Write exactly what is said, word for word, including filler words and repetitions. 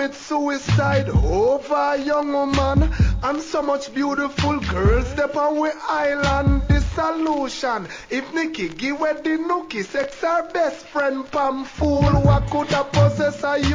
commit suicide over a young woman. And so much beautiful girls step on we island. The solution, if Nikki give her the nookie, sex her best friend Pam fool. What could a possess a you?